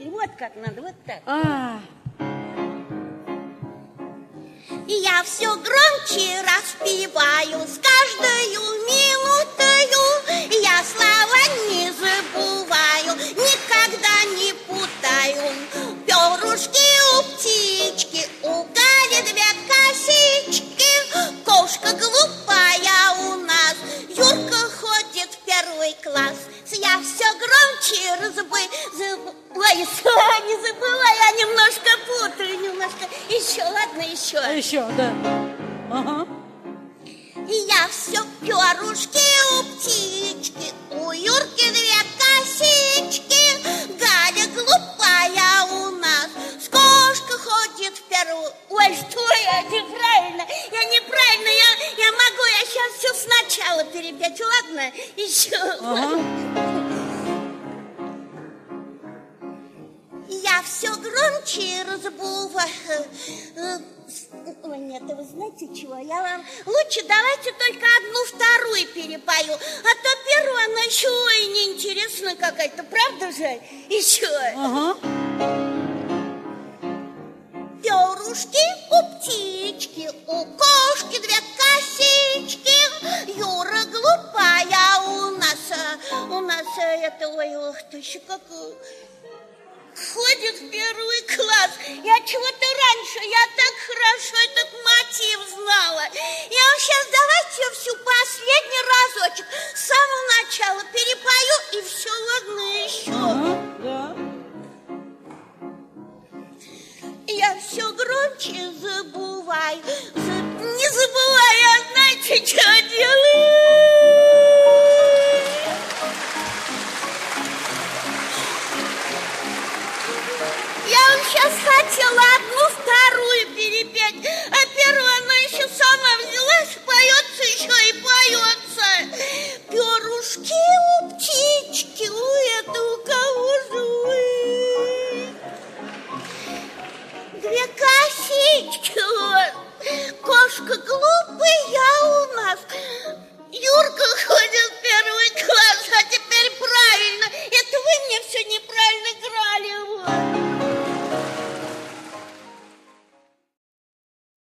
Вот как надо, вот так. Я все громче распеваю с каждою минутою. Я слова не забываю, никогда не путаю. Перышки у птички, у Гали две косички. Кошка глупая у нас, Юрка ходит в первый класс. Я все громче Ой, не забывай, я немножко путаю, немножко. Еще, ладно, еще. Еще, да. Ага. Я все перышки у птички, у Юрки две косички. Галя глупая у нас, с кошкой ходит в первую. Ой, что я неправильно, я могу, я сейчас все сначала перепеть, ладно? Еще. Ага. Я все громче разбываю. Ой, нет, вы знаете чего? Я вам лучше давайте только одну-вторую перепою, а то первую она еще и неинтересная какая-то, правда же? Еще. Ага. Перышки у птички, у кошки две косички. Юра глупая у нас это, ой, ох ты еще как... Ходит в первый класс. Я чего-то раньше, я так хорошо этот мотив знала. Я вам сейчас давайте всю последний разочек с самого